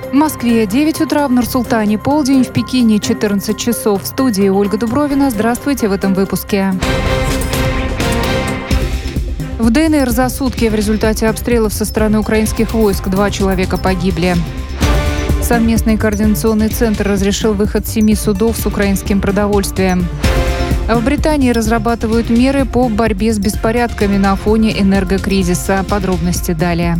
В Москве 9 утра, в Нур-Султане полдень, в Пекине 14 часов. В студии Ольга Дубровина. Здравствуйте в этом выпуске. В ДНР за сутки в результате обстрелов со стороны украинских войск 2 человека погибли. Совместный координационный центр разрешил выход 7 судов с украинским продовольствием. В Британии разрабатывают меры по борьбе с беспорядками на фоне энергокризиса. Подробности далее.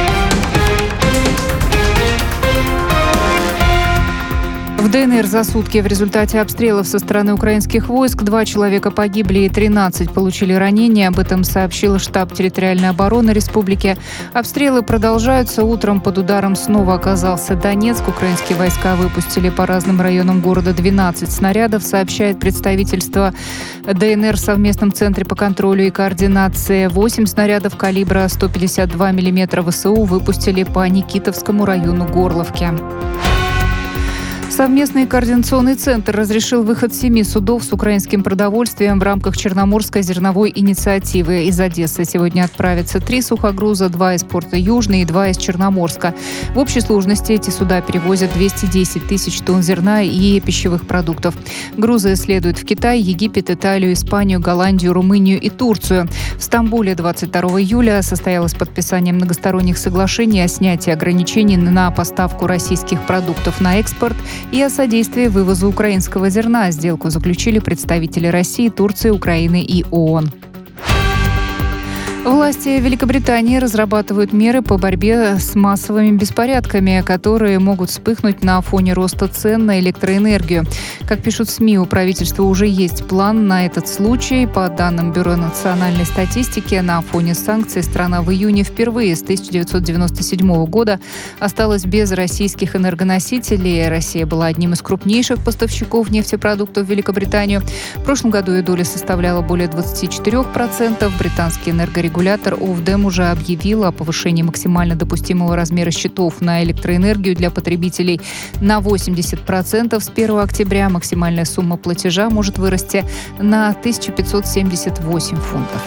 В ДНР за сутки в результате обстрелов со стороны украинских войск 2 человека погибли и 13 получили ранения. Об этом сообщил штаб территориальной обороны республики. Обстрелы продолжаются. Утром под ударом снова оказался Донецк. Украинские войска выпустили по разным районам города 12 снарядов, сообщает представительство ДНР в совместном центре по контролю и координации. 8 снарядов калибра 152 мм ВСУ выпустили по Никитовскому району Горловки. Совместный координационный центр разрешил выход 7 судов с украинским продовольствием в рамках Черноморской зерновой инициативы. Из Одессы сегодня отправятся 3 сухогруза, 2 из порта Южный и 2 из Черноморска. В общей сложности эти суда перевозят 210 тысяч тонн зерна и пищевых продуктов. Грузы следуют в Китай, Египет, Италию, Испанию, Голландию, Румынию и Турцию. В Стамбуле 22 июля состоялось подписание многосторонних соглашений о снятии ограничений на поставку российских продуктов на экспорт и о содействии вывозу украинского зерна. Сделку заключили представители России, Турции, Украины и ООН. Власти Великобритании разрабатывают меры по борьбе с массовыми беспорядками, которые могут вспыхнуть на фоне роста цен на электроэнергию. Как пишут СМИ, у правительства уже есть план на этот случай. По данным Бюро национальной статистики, на фоне санкций страна в июне впервые с 1997 года осталась без российских энергоносителей. Россия была одним из крупнейших поставщиков нефтепродуктов в Великобританию. В прошлом году ее доля составляла более 24%. Британский энергорегулятор Ofgem уже объявил о повышении максимально допустимого размера счетов на электроэнергию для потребителей на 80% с 1 октября. Максимальная сумма платежа может вырасти на 1578 фунтов.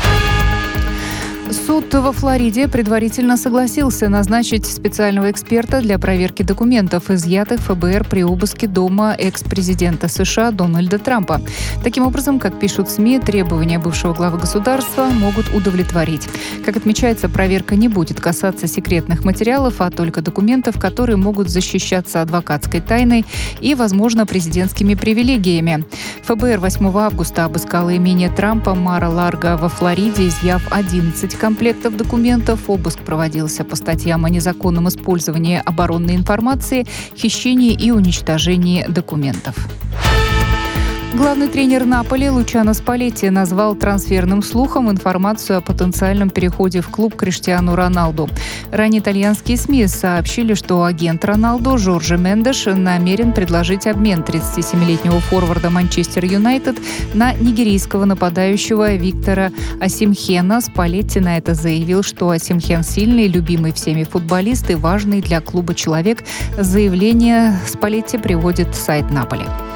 Суд во Флориде предварительно согласился назначить специального эксперта для проверки документов, изъятых ФБР при обыске дома экс-президента США Дональда Трампа. Таким образом, как пишут СМИ, требования бывшего главы государства могут удовлетворить. Как отмечается, проверка не будет касаться секретных материалов, а только документов, которые могут защищаться адвокатской тайной и, возможно, президентскими привилегиями. ФБР 8 августа обыскало имение Трампа Мар-а-Ларго во Флориде, изъяв 11 комплектов документов. Обыск проводился по статьям о незаконном использовании оборонной информации, хищении и уничтожении документов. Главный тренер Наполи Лучано Спалетти назвал трансферным слухом информацию о потенциальном переходе в клуб Криштиану Роналду. Ранее итальянские СМИ сообщили, что агент Роналду Жорже Мендеш намерен предложить обмен 37-летнего форварда Манчестер Юнайтед на нигерийского нападающего Виктора Осимхена. Спалетти на это заявил, что Осимхен сильный, любимый всеми футболист и важный для клуба человек. Заявление Спалетти приводит сайт Наполи.